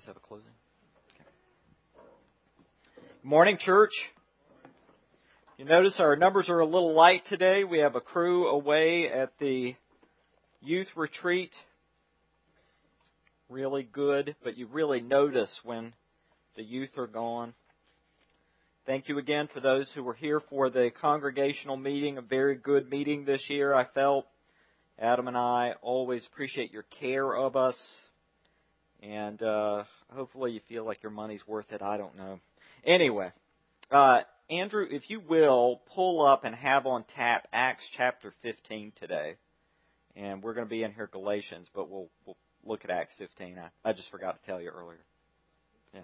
have a closing? Okay. Good morning, church. You notice our numbers are a little light today. We have a crew away at the youth retreat. Really good, but you really notice when the youth are gone. Thank you again for those who were here for the congregational meeting, a very good meeting this year, I felt. Adam and I always appreciate your care of us, and hopefully you feel like your money's worth it. I don't know. Anyway, Andrew, if you will, pull up and have on tap Acts chapter 15 today. And we're going to be in here Galatians, but we'll look at Acts 15. I just forgot to tell you earlier. Yeah.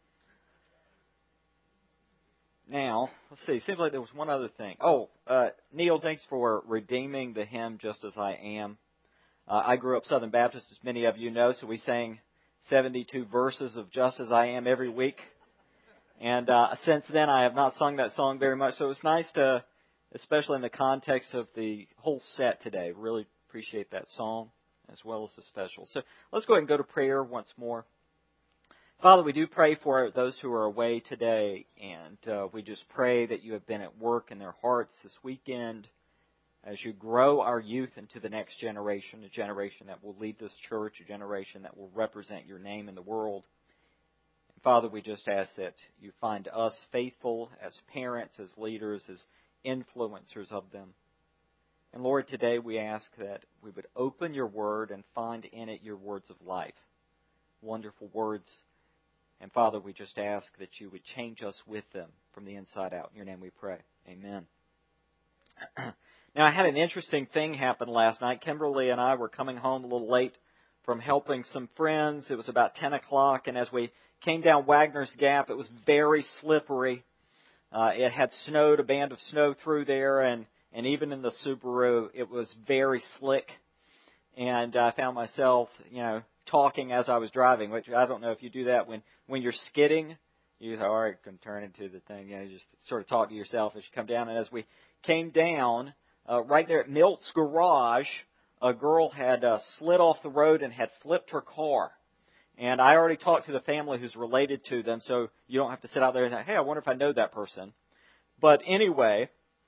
Now, let's see. Seems like there was one other thing. Neil, thanks for redeeming the hymn Just As I Am. I grew up Southern Baptist, as many of you know, so we sang 72 verses of Just As I Am every week. And since then, I have not sung that song very much. So it's nice to, especially in the context of the whole set today, really appreciate that song as well as the special. So let's go ahead and go to prayer once more. Father, we do pray for those who are away today, and we just pray that you have been at work in their hearts this weekend as you grow our youth into the next generation, a generation that will lead this church, a generation that will represent your name in the world. And Father, we just ask that you find us faithful as parents, as leaders, as influencers of them. And Lord, today we ask that we would open your word and find in it your words of life, wonderful words. And Father, we just ask that you would change us with them from the inside out. In your name we pray. Amen. Now, I had an interesting thing happen last night. Kimberly and I were coming home a little late from helping some friends. It was about 10 o'clock, and as we came down Wagner's Gap, it was very slippery. It had snowed, a band of snow through there, and even in the Subaru, it was very slick. And I found myself, talking as I was driving, which I don't know if you do that when you're skidding. You say, all right, can turn into the thing. You just sort of talk to yourself as you come down. And as we came down, right there at Milt's Garage, a girl had slid off the road and had flipped her car. And I already talked to the family who's related to them, so you don't have to sit out there and say, hey, I wonder if I know that person. But anyway,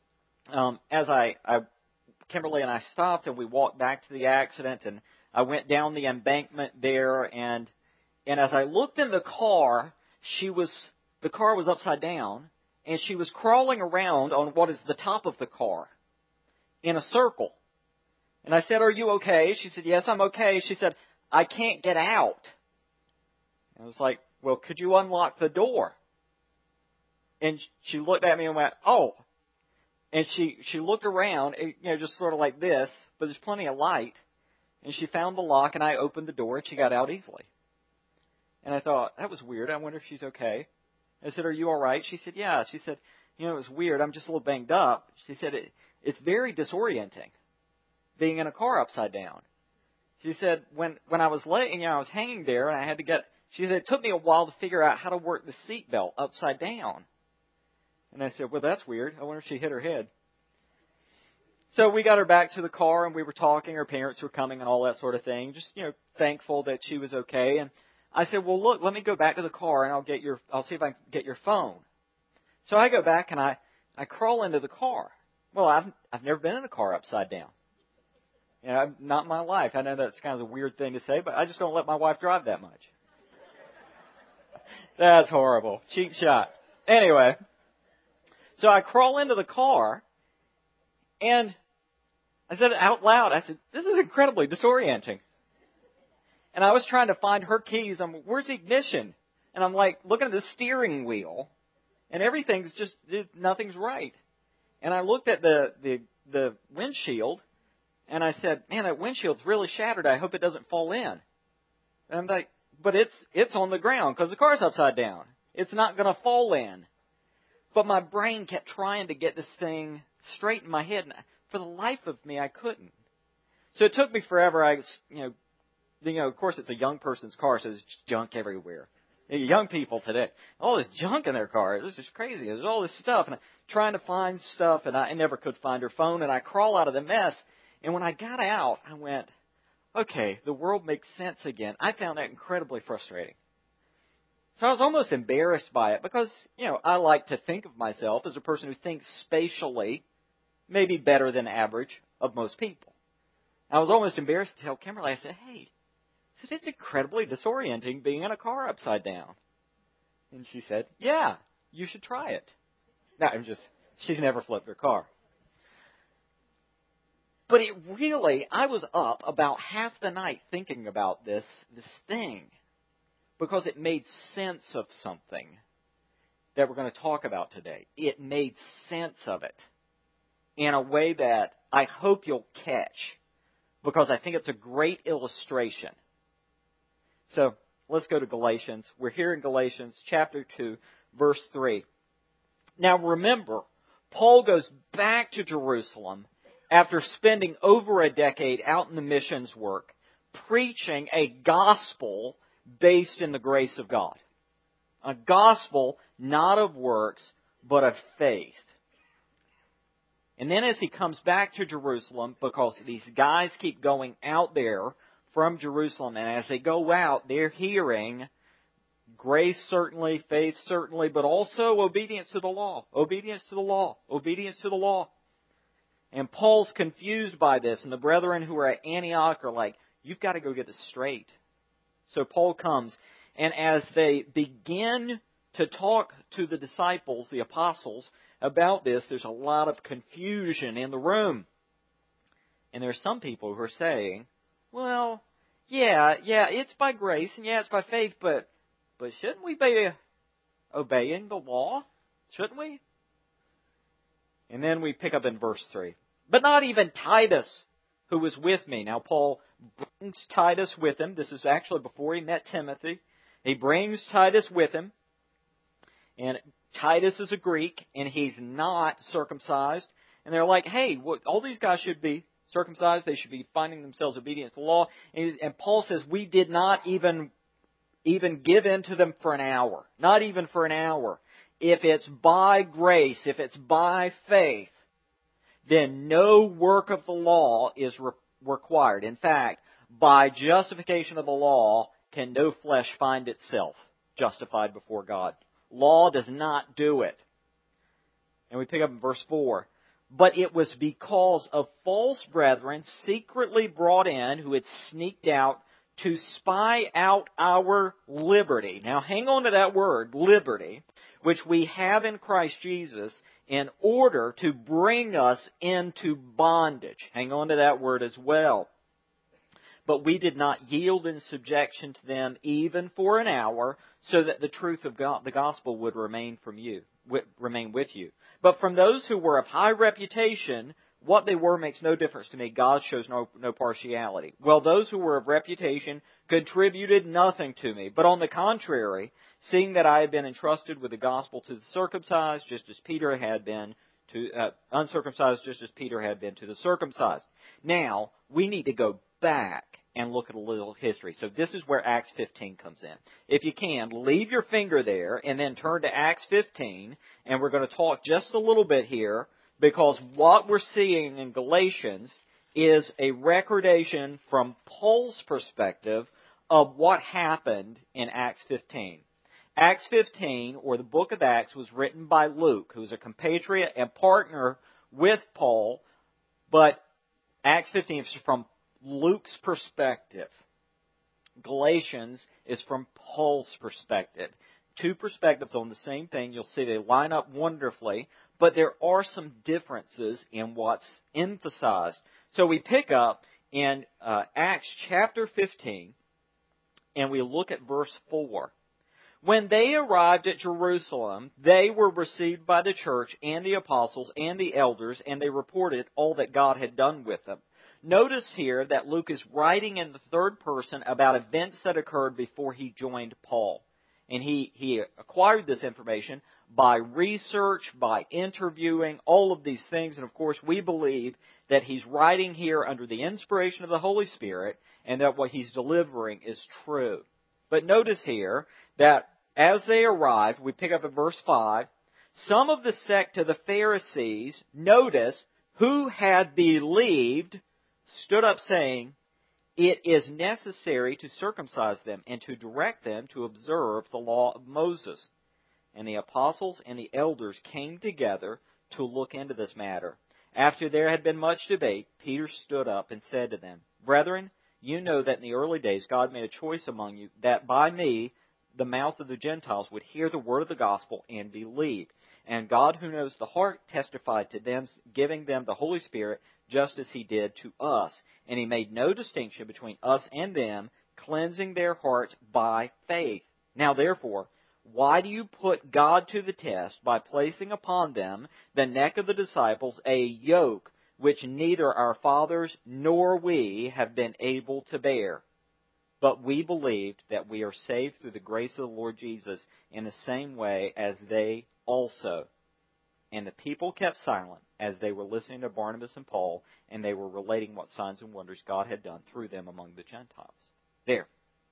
Kimberly and I stopped and we walked back to the accident, and I went down the embankment there, and as I looked in the car, the car was upside down, and she was crawling around on what is the top of the car in a circle. And I said, are you okay? She said, yes, I'm okay. She said, I can't get out. And I was like, well, could you unlock the door? And she looked at me and went, oh. And she looked around, just sort of like this, but there's plenty of light. And she found the lock, and I opened the door, and she got out easily. And I thought, that was weird. I wonder if she's okay. I said, are you all right? She said, yeah. She said, it was weird. I'm just a little banged up. She said, it's very disorienting being in a car upside down. She said, when I was I was hanging there, and she said, it took me a while to figure out how to work the seatbelt upside down. And I said, well, that's weird. I wonder if she hit her head. So we got her back to the car, and we were talking. Her parents were coming and all that sort of thing. Just, thankful that she was okay. And I said, well, look, let me go back to the car, and I'll see if I can get your phone. So I go back, and I crawl into the car. Well, I've never been in a car upside down. Not in my life. I know that's kind of a weird thing to say, but I just don't let my wife drive that much. That's horrible. Cheap shot. Anyway. So I crawl into the car, and I said it out loud. I said, this is incredibly disorienting. And I was trying to find her keys. Where's the ignition? And I'm like looking at the steering wheel, and nothing's right. And I looked at the windshield, and I said, man, that windshield's really shattered. I hope it doesn't fall in. And I'm like, but it's on the ground because the car's upside down. It's not going to fall in. But my brain kept trying to get this thing straight in my head, and for the life of me, I couldn't. So it took me forever. Of course, it's a young person's car, so there's junk everywhere. Young people today, all this junk in their car. This is crazy. There's all this stuff, and I'm trying to find stuff, and I never could find her phone, and I crawl out of the mess. And when I got out, I went, okay, the world makes sense again. I found that incredibly frustrating. So I was almost embarrassed by it because, I like to think of myself as a person who thinks spatially maybe better than average of most people. I was almost embarrassed to tell Kimberly, I said, hey, it's incredibly disorienting being in a car upside down. And she said, yeah, you should try it. No, she's never flipped her car. But I was up about half the night thinking about this thing because it made sense of something that we're going to talk about today. It made sense of it in a way that I hope you'll catch because I think it's a great illustration. So let's go to Galatians. We're here in Galatians chapter 2, verse 3. Now remember, Paul goes back to Jerusalem after spending over a decade out in the missions work, preaching a gospel based in the grace of God. A gospel not of works, but of faith. And then as he comes back to Jerusalem, because these guys keep going out there from Jerusalem, and as they go out, they're hearing grace certainly, faith certainly, but also obedience to the law, obedience to the law, obedience to the law. And Paul's confused by this, and the brethren who are at Antioch are like, you've got to go get this straight. So Paul comes, and as they begin to talk to the disciples, the apostles, about this, there's a lot of confusion in the room. And there's some people who are saying, well, yeah, it's by grace, and yeah, it's by faith, but shouldn't we be obeying the law? Shouldn't we? And then we pick up in verse 3. But not even Titus, who was with me. Now, Paul brings Titus with him. This is actually before he met Timothy. He brings Titus with him. And Titus is a Greek, and he's not circumcised. And they're like, hey, all these guys should be circumcised. They should be finding themselves obedient to the law. And Paul says, we did not even give in to them for an hour. Not even for an hour. If it's by grace, if it's by faith, then no work of the law is required. In fact, by justification of the law, can no flesh find itself justified before God. Law does not do it. And we pick up in verse 4. But it was because of false brethren secretly brought in who had sneaked out to spy out our liberty. Now hang on to that word, liberty, which we have in Christ Jesus, in order to bring us into bondage. Hang on to that word as well. But we did not yield in subjection to them even for an hour, so that the truth of God, the gospel, would remain with you. But from those who were of high reputation, what they were makes no difference to me. God shows no partiality. Well, those who were of reputation contributed nothing to me. But on the contrary, seeing that I had been entrusted with the gospel to the circumcised, just as Peter had been to uncircumcised, just as Peter had been to the circumcised. Now, we need to go back and look at a little history. So this is where Acts 15 comes in. If you can, leave your finger there and then turn to Acts 15, and we're going to talk just a little bit here, because what we're seeing in Galatians is a recordation from Paul's perspective of what happened in Acts 15. Acts 15, or the book of Acts, was written by Luke, who's a compatriot and partner with Paul, but Acts 15 is from Luke's perspective. Galatians is from Paul's perspective. Two perspectives on the same thing. You'll see they line up wonderfully, but there are some differences in what's emphasized. So we pick up in Acts chapter 15, and we look at verse 4. When they arrived at Jerusalem, they were received by the church and the apostles and the elders, and they reported all that God had done with them. Notice here that Luke is writing in the third person about events that occurred before he joined Paul. And he acquired this information by research, by interviewing, all of these things. And of course, we believe that he's writing here under the inspiration of the Holy Spirit, and that what he's delivering is true. But notice here that as they arrived, we pick up at verse 5, some of the sect of the Pharisees, notice, who had believed, stood up saying, it is necessary to circumcise them and to direct them to observe the law of Moses. And the apostles and the elders came together to look into this matter. After there had been much debate, Peter stood up and said to them, Brethren, you know that in the early days God made a choice among you, that by me the mouth of the Gentiles would hear the word of the gospel and believe. And God, who knows the heart, testified to them, giving them the Holy Spirit, just as He did to us. And He made no distinction between us and them, cleansing their hearts by faith. Now therefore, why do you put God to the test by placing upon them the neck of the disciples a yoke which neither our fathers nor we have been able to bear? But we believed that we are saved through the grace of the Lord Jesus in the same way as they also. And the people kept silent as they were listening to Barnabas and Paul, and they were relating what signs and wonders God had done through them among the Gentiles. There.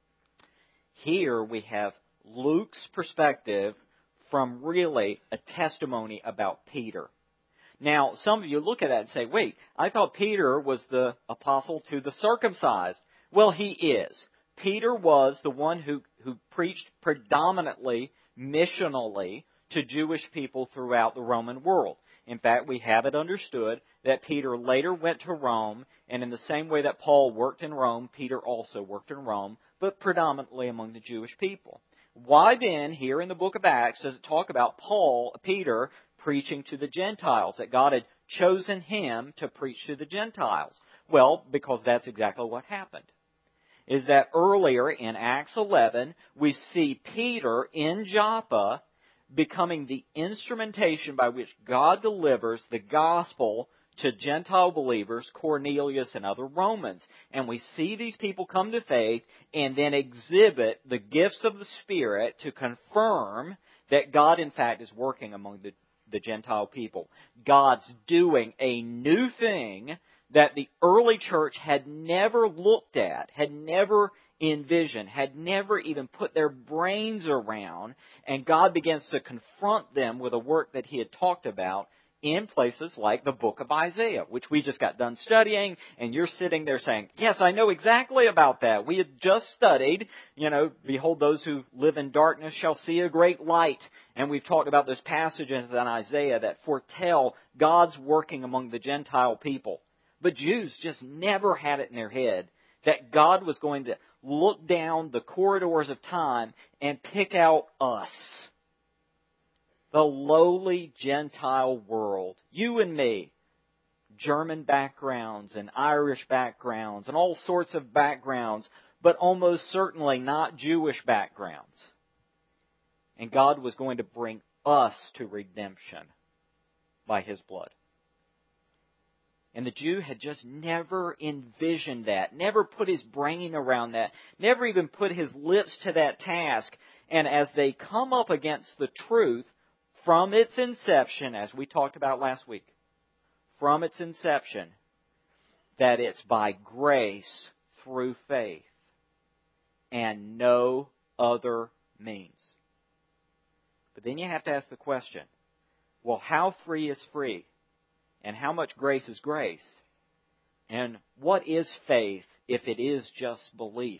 Here we have Luke's perspective from really a testimony about Peter. Now, some of you look at that and say, wait, I thought Peter was the apostle to the circumcised. Well, he is. Peter was the one who preached predominantly, missionally, to Jewish people throughout the Roman world. In fact, we have it understood that Peter later went to Rome, and in the same way that Paul worked in Rome, Peter also worked in Rome, but predominantly among the Jewish people. Why then, here in the book of Acts, does it talk about Peter, preaching to the Gentiles, that God had chosen him to preach to the Gentiles? Well, because that's exactly what happened. Is that earlier in Acts 11, we see Peter in Joppa becoming the instrumentation by which God delivers the gospel to Gentile believers, Cornelius and other Romans. And we see these people come to faith and then exhibit the gifts of the Spirit to confirm that God, in fact, is working among the Gentile people. God's doing a new thing that the early church had never looked at, had never envisioned, had never even put their brains around, and God begins to confront them with a work that He had talked about in places like the book of Isaiah, which we just got done studying, and you're sitting there saying, yes, I know exactly about that. We had just studied, behold, those who live in darkness shall see a great light. And we've talked about those passages in Isaiah that foretell God's working among the Gentile people. But Jews just never had it in their head that God was going to look down the corridors of time and pick out us. The lowly Gentile world, you and me, German backgrounds and Irish backgrounds and all sorts of backgrounds, but almost certainly not Jewish backgrounds. And God was going to bring us to redemption by His blood. And the Jew had just never envisioned that, never put his brain around that, never even put his lips to that task. And as they come up against the truth, from its inception, as we talked about last week, from its inception, that it's by grace through faith and no other means. But then you have to ask the question, well, how free is free? And how much grace is grace? And what is faith if it is just belief?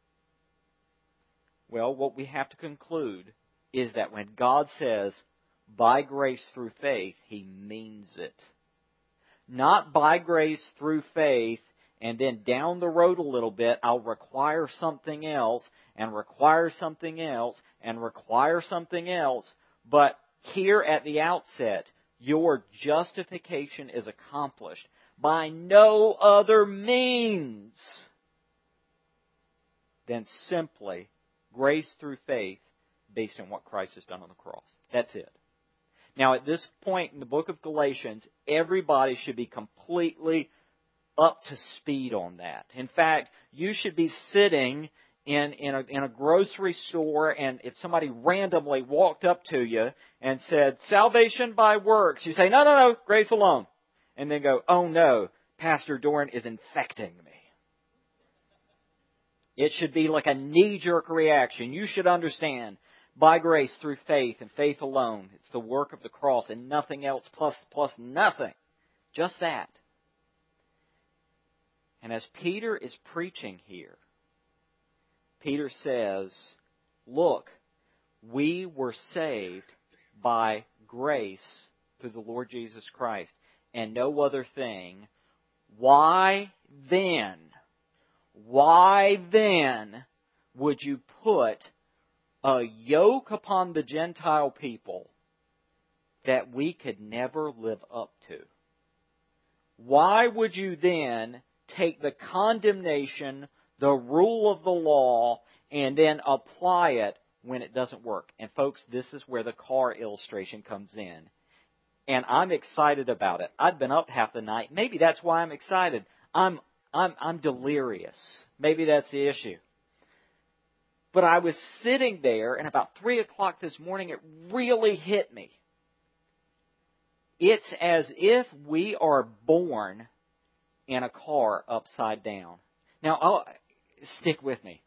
Well, what we have to conclude is that when God says, by grace through faith, He means it. Not by grace through faith, and then down the road a little bit, I'll require something else, and require something else, and require something else. But here at the outset, your justification is accomplished by no other means than simply grace through faith based on what Christ has done on the cross. That's it. Now, at this point in the book of Galatians, everybody should be completely up to speed on that. In fact, you should be sitting in a grocery store, and if somebody randomly walked up to you and said, salvation by works, you say, no, grace alone. And then go, oh no, Pastor Doran is infecting me. It should be like a knee-jerk reaction. You should understand, by grace through faith and faith alone. It's the work of the cross and nothing else plus nothing. Just that. And as Peter is preaching here, Peter says, look, we were saved by grace through the Lord Jesus Christ, and no other thing. Why then would you put a yoke upon the Gentile people that we could never live up to? Why would you then take the condemnation, the rule of the law, and then apply it when it doesn't work? And folks, this is where the car illustration comes in. And I'm excited about it. I've been up half the night. Maybe that's why I'm excited. I'm delirious. Maybe that's the issue. But I was sitting there, and about 3 o'clock this morning, it really hit me. It's as if we are born in a car upside down. Now, stick with me.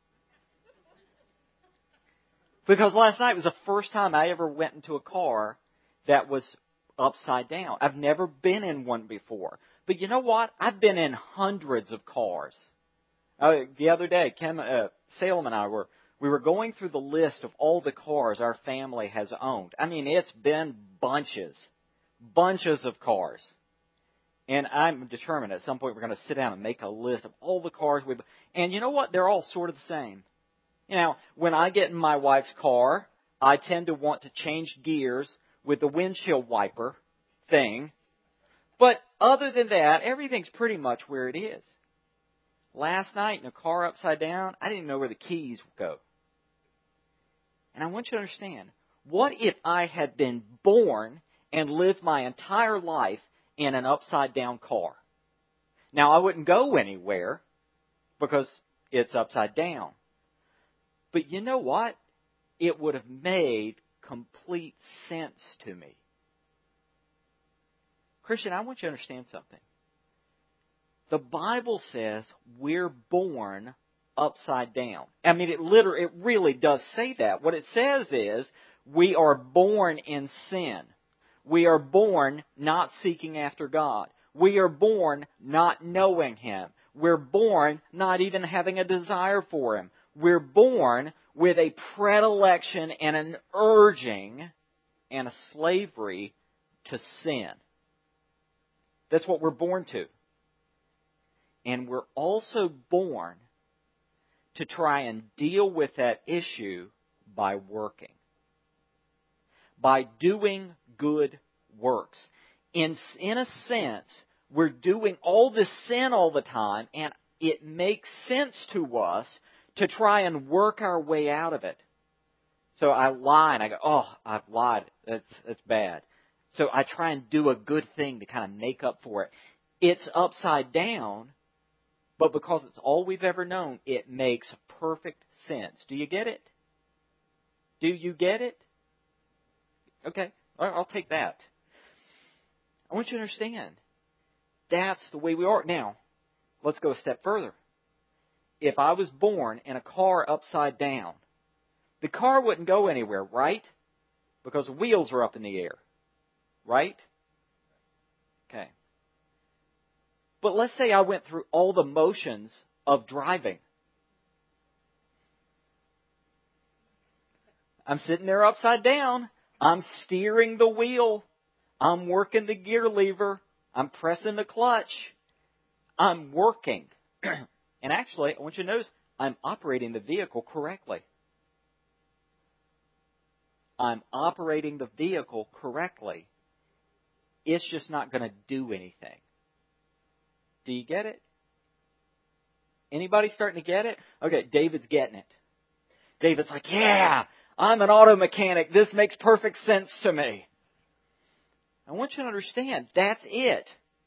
Because last night was the first time I ever went into a car that was upside down. I've never been in one before. But you know what? I've been in hundreds of cars. The other day, Salem and I were going through the list of all the cars our family has owned. I mean, it's been bunches of cars. And I'm determined at some point we're going to sit down and make a list of all the cars we've... And you know what? They're all sort of the same. You know, when I get in my wife's car, I tend to want to change gears with the windshield wiper thing. But other than that, everything's pretty much where it is. Last night in a car upside down, I didn't know where the keys would go. And I want you to understand, what if I had been born and lived my entire life in an upside down car? Now, I wouldn't go anywhere because it's upside down. But you know what? It would have made complete sense to me. Christian, I want you to understand something. The Bible says we're born upside down. I mean, it really does say that. What it says is we are born in sin. We are born not seeking after God. We are born not knowing Him. We're born not even having a desire for Him. We're born with a predilection and an urging and a slavery to sin. That's what we're born to. And we're also born to try and deal with that issue by working. By doing good works. In a sense, we're doing all this sin all the time, and it makes sense to us to try and work our way out of it. So I lie and I go, oh, I've lied. That's bad. So I try and do a good thing to kind of make up for it. It's upside down, but because it's all we've ever known, it makes perfect sense. Do you get it? Do you get it? Okay, I'll take that. I want you to understand, that's the way we are. Now, let's go a step further. If I was born in a car upside down, the car wouldn't go anywhere, right? Because the wheels are up in the air, right? Okay. But let's say I went through all the motions of driving. I'm sitting there upside down. I'm steering the wheel. I'm working the gear lever. I'm pressing the clutch. I'm working. And actually, I want you to notice, I'm operating the vehicle correctly. I'm operating the vehicle correctly. It's just not going to do anything. Do you get it? Anybody starting to get it? Okay, David's getting it. David's like, yeah, I'm an auto mechanic. This makes perfect sense to me. I want you to understand, that's it.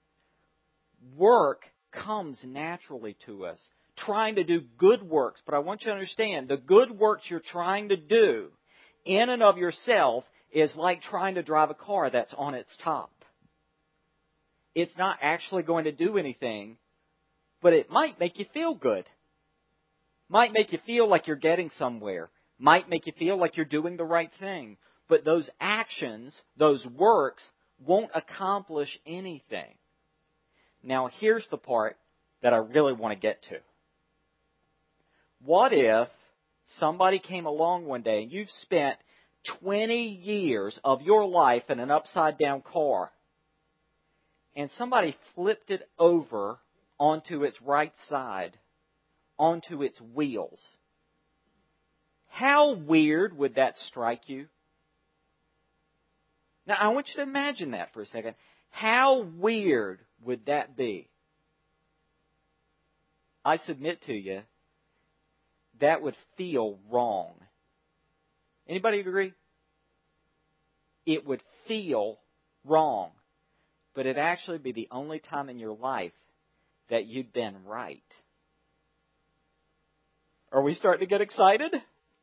Work comes naturally to us. Trying to do good works. But I want you to understand, the good works you're trying to do in and of yourself is like trying to drive a car that's on its top. It's not actually going to do anything, but it might make you feel good. Might make you feel like you're getting somewhere. Might make you feel like you're doing the right thing. But those actions, those works, won't accomplish anything. Now, here's the part that I really want to get to. What if somebody came along one day and you've spent 20 years of your life in an upside-down car, and somebody flipped it over onto its right side, onto its wheels? How weird would that strike you? Now, I want you to imagine that for a second. How weird would that be? I submit to you, that would feel wrong. Anybody agree? It would feel wrong. But it'd actually be the only time in your life that you'd been right. Are we starting to get excited?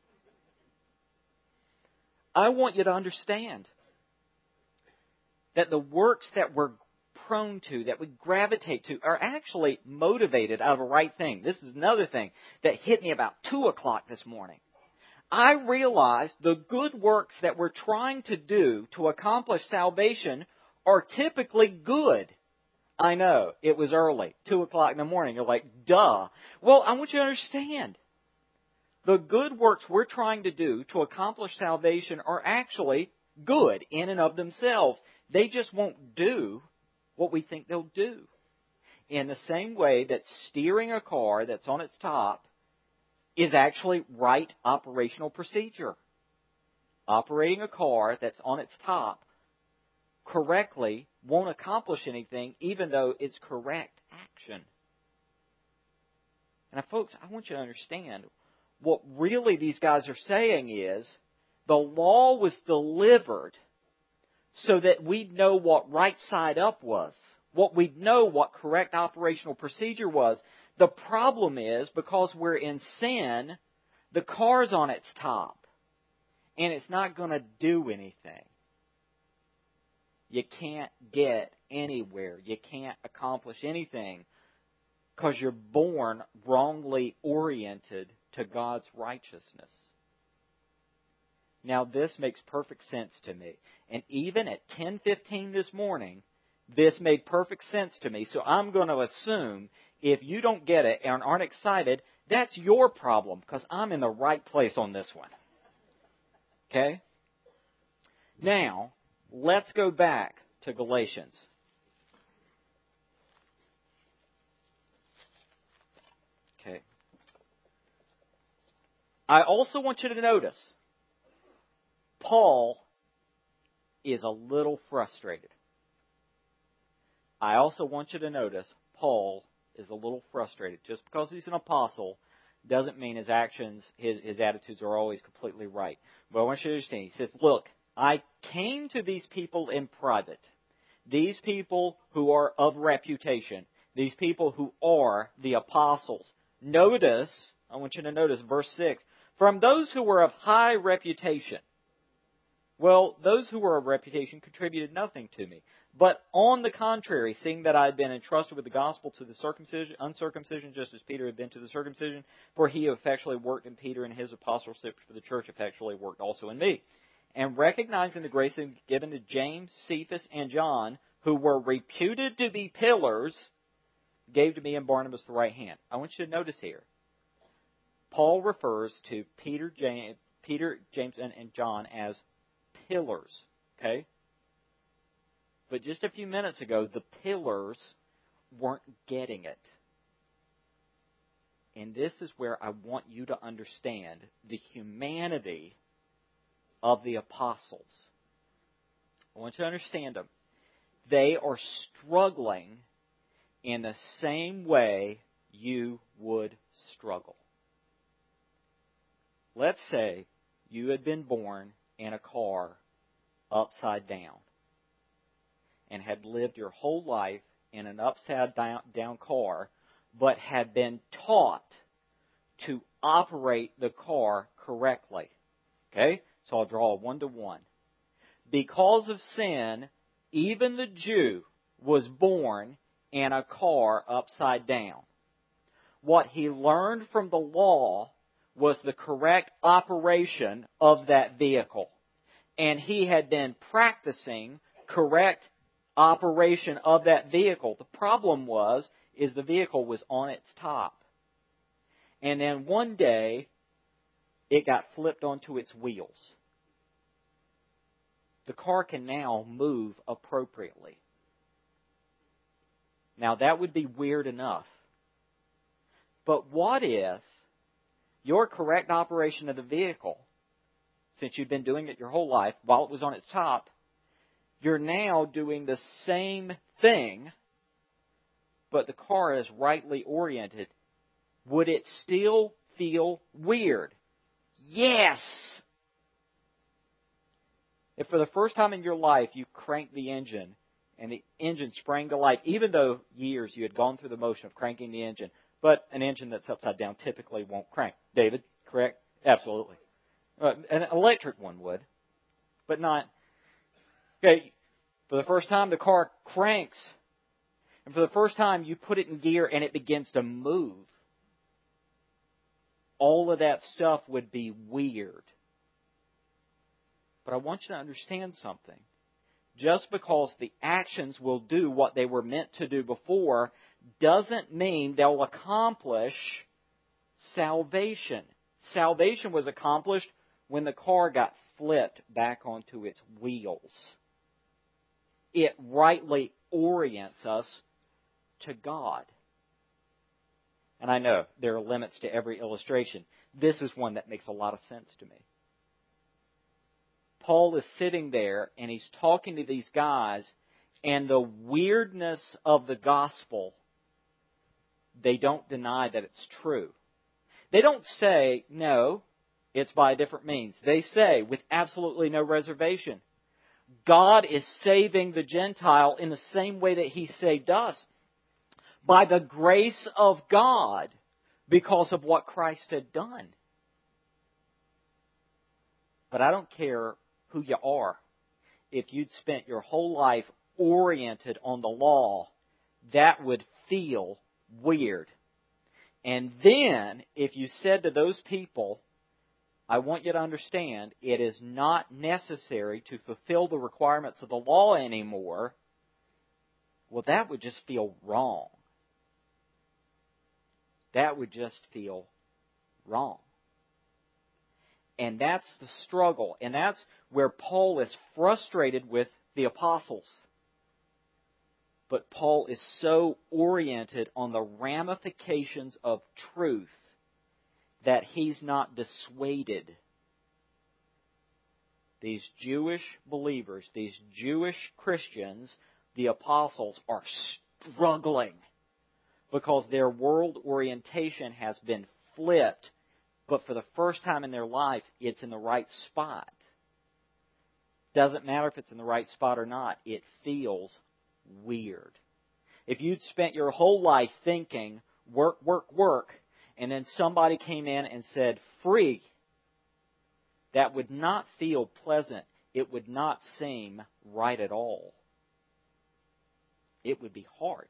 I want you to understand that the works that we're prone to, that we gravitate to, are actually motivated out of a right thing. This is another thing that hit me about 2 o'clock this morning. I realized the good works that we're trying to do to accomplish salvation are typically good. I know, it was early, 2 o'clock in the morning. You're like, duh. Well, I want you to understand. The good works we're trying to do to accomplish salvation are actually good in and of themselves. They just won't do what we think they'll do. In the same way that steering a car that's on its top is actually right operational procedure. Operating a car that's on its top correctly won't accomplish anything, even though it's correct action. Now, folks, I want you to understand what really these guys are saying is the law was delivered so that we'd know what right side up was, we'd know what correct operational procedure was. The problem is, because we're in sin, the car's on its top, and it's not going to do anything. You can't get anywhere. You can't accomplish anything because you're born wrongly oriented to God's righteousness. Now, this makes perfect sense to me. And even at 10:15 this morning, this made perfect sense to me. So I'm going to assume if you don't get it and aren't excited, that's your problem, because I'm in the right place on this one. Okay? Now, let's go back to Galatians. Okay. I also want you to notice, Paul is a little frustrated. I also want you to notice, Paul is a little frustrated. Just because he's an apostle doesn't mean his actions, his attitudes are always completely right. But I want you to understand, he says, look, I came to these people in private. These people who are of reputation. These people who are the apostles. Notice, I want you to notice verse 6. From those who were of high reputation. Well, those who were of reputation contributed nothing to me. But on the contrary, seeing that I had been entrusted with the gospel to the uncircumcision, just as Peter had been to the circumcision, for he who effectually worked in Peter and his apostleship for the church effectually worked also in me. And recognizing the grace given to James, Cephas, and John, who were reputed to be pillars, gave to me and Barnabas the right hand. I want you to notice here, Paul refers to Peter, James, and John as pillars. Okay? But just a few minutes ago, the pillars weren't getting it. And this is where I want you to understand the humanity of the apostles. I want you to understand them. They are struggling in the same way you would struggle. Let's say you had been born in a car upside down and had lived your whole life in an upside down car, but had been taught to operate the car correctly. Okay? So I'll draw a 1-to-1. Because of sin, even the Jew was born in a car upside down. What he learned from the law was the correct operation of that vehicle. And he had been practicing correct operation of that vehicle. The problem is the vehicle was on its top. And then one day, it got flipped onto its wheels. The car can now move appropriately. Now, that would be weird enough. But what if your correct operation of the vehicle, since you've been doing it your whole life while it was on its top, you're now doing the same thing, but the car is rightly oriented? Would it still feel weird? Yes! If for the first time in your life you cranked the engine and the engine sprang to life, even though years you had gone through the motion of cranking the engine, but an engine that's upside down typically won't crank. David, correct? Absolutely. An electric one would, but not. Okay, for the first time the car cranks, and for the first time you put it in gear and it begins to move. All of that stuff would be weird. But I want you to understand something. Just because the actions will do what they were meant to do before doesn't mean they'll accomplish salvation. Salvation was accomplished when the car got flipped back onto its wheels. It rightly orients us to God. And I know there are limits to every illustration. This is one that makes a lot of sense to me. Paul is sitting there and he's talking to these guys, and the weirdness of the gospel, they don't deny that it's true. They don't say, no, it's by a different means. They say, with absolutely no reservation, God is saving the Gentile in the same way that He saved us, by the grace of God, because of what Christ had done. But I don't care who you are. If you'd spent your whole life oriented on the law, that would feel weird. And then, if you said to those people, I want you to understand, it is not necessary to fulfill the requirements of the law anymore, well, that would just feel wrong. That would just feel wrong. And that's the struggle. And that's where Paul is frustrated with the apostles. But Paul is so oriented on the ramifications of truth that he's not dissuaded. These Jewish believers, these Jewish Christians, the apostles, are struggling because their world orientation has been flipped, but for the first time in their life, it's in the right spot. Doesn't matter if it's in the right spot or not, it feels weird. If you'd spent your whole life thinking, work, work, work, and then somebody came in and said, free, that would not feel pleasant. It would not seem right at all. It would be hard.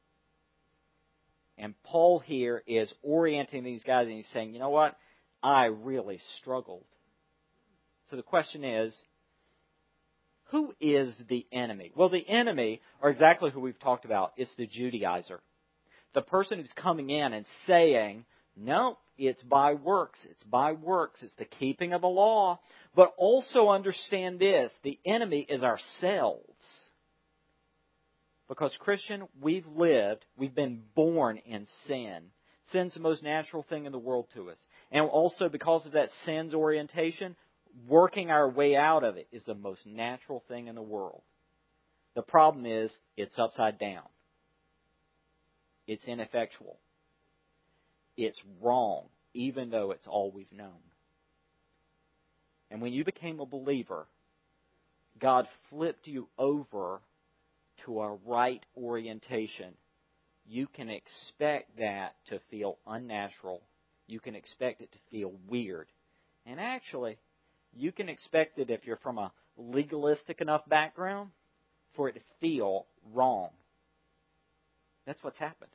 And Paul here is orienting these guys and he's saying, you know what? I really struggled. So the question is, who is the enemy? Well, the enemy are exactly who we've talked about. It's the Judaizer. The person who's coming in and saying, no, it's by works. It's by works. It's the keeping of the law. But also understand this, the enemy is ourselves. Because, Christian, we've been born in sin. Sin's the most natural thing in the world to us. And also because of that sin's orientation, working our way out of it is the most natural thing in the world. The problem is, it's upside down. It's ineffectual. It's wrong, even though it's all we've known. And when you became a believer, God flipped you over to a right orientation. You can expect that to feel unnatural. You can expect it to feel weird. And actually, you can expect it, if you're from a legalistic enough background, for it to feel wrong. That's what's happened.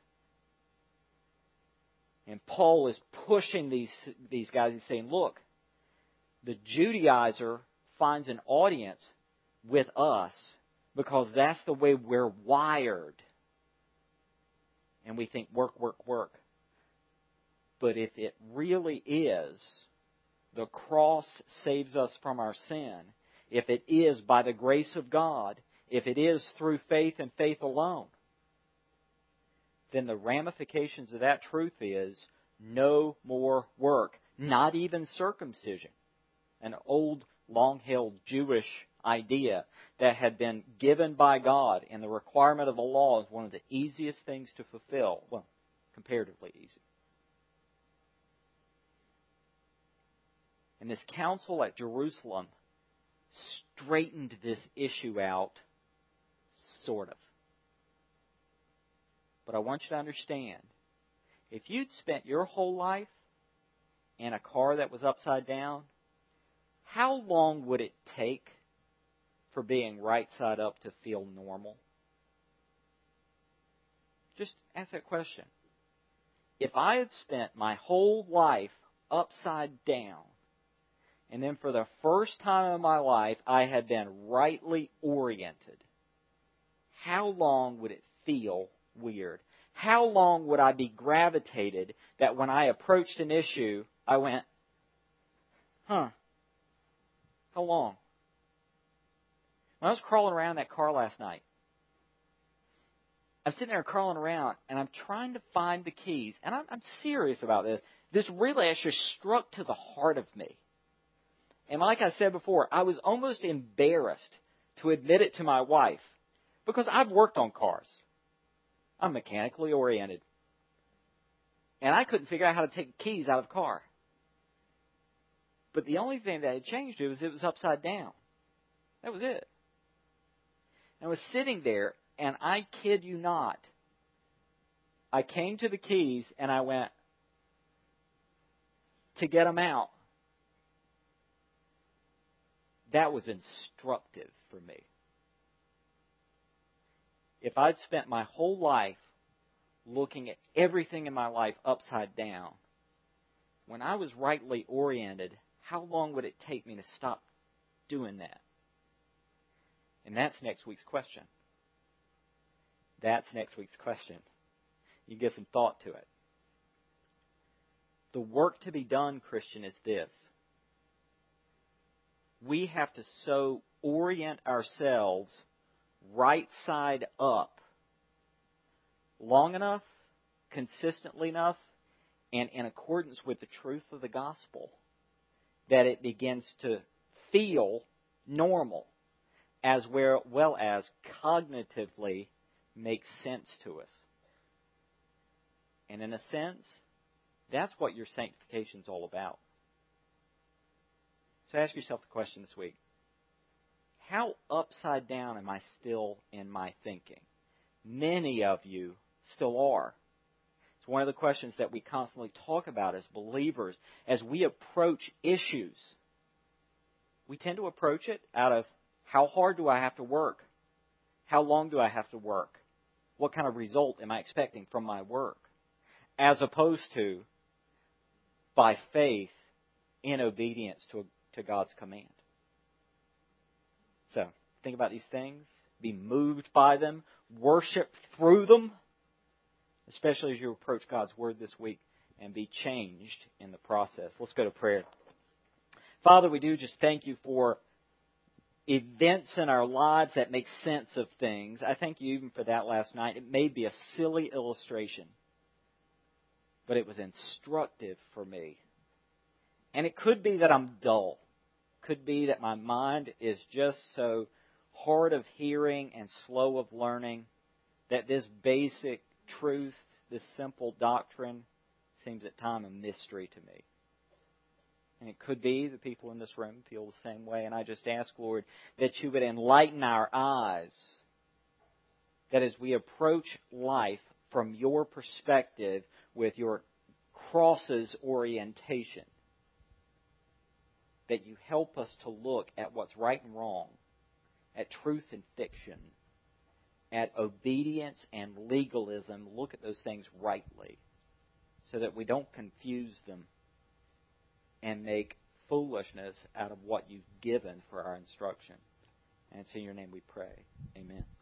And Paul is pushing these guys and saying, look, the Judaizer finds an audience with us because that's the way we're wired. And we think work, work, work. But if it really is, the cross saves us from our sin, if it is by the grace of God, if it is through faith and faith alone, then the ramifications of that truth is no more work, not even circumcision. An old, long-held Jewish idea that had been given by God, and the requirement of the law is one of the easiest things to fulfill. Well, comparatively easy. And this council at Jerusalem straightened this issue out, sort of. But I want you to understand, if you'd spent your whole life in a car that was upside down, how long would it take for being right side up to feel normal? Just ask that question. If I had spent my whole life upside down, and then for the first time in my life I had been rightly oriented, how long would it feel weird? How long would I be gravitated that when I approached an issue, I went, how long? When I was crawling around that car last night, I'm sitting there crawling around, and I'm trying to find the keys. And I'm serious about this. This really actually struck to the heart of me. And like I said before, I was almost embarrassed to admit it to my wife, because I've worked on cars. I'm mechanically oriented. And I couldn't figure out how to take the keys out of the car. But the only thing that had changed it was upside down. That was it. And I was sitting there, and I kid you not, I came to the keys and I went to get them out. That was instructive for me. If I'd spent my whole life looking at everything in my life upside down, when I was rightly oriented, how long would it take me to stop doing that? And that's next week's question. That's next week's question. You give some thought to it. The work to be done, Christian, is this. We have to so orient ourselves right side up long enough, consistently enough, and in accordance with the truth of the gospel that it begins to feel normal as well as cognitively make sense to us. And in a sense, that's what your sanctification is all about. So ask yourself the question this week. How upside down am I still in my thinking? Many of you still are. It's one of the questions that we constantly talk about as believers as we approach issues. We tend to approach it out of how hard do I have to work? How long do I have to work? What kind of result am I expecting from my work? As opposed to by faith in obedience to God's command. So, think about these things. Be moved by them. Worship through them. Especially as you approach God's Word this week. And be changed in the process. Let's go to prayer. Father, we do just thank you for events in our lives that make sense of things. I thank you even for that last night. It may be a silly illustration, but it was instructive for me. And it could be that I'm dull. Could be that my mind is just so hard of hearing and slow of learning that this basic truth, this simple doctrine, seems at times a mystery to me. And it could be the people in this room feel the same way. And I just ask, Lord, that you would enlighten our eyes, that as we approach life from your perspective with your cross's orientation, that you help us to look at what's right and wrong, at truth and fiction, at obedience and legalism. Look at those things rightly so that we don't confuse them and make foolishness out of what you've given for our instruction. And it's in your name we pray. Amen.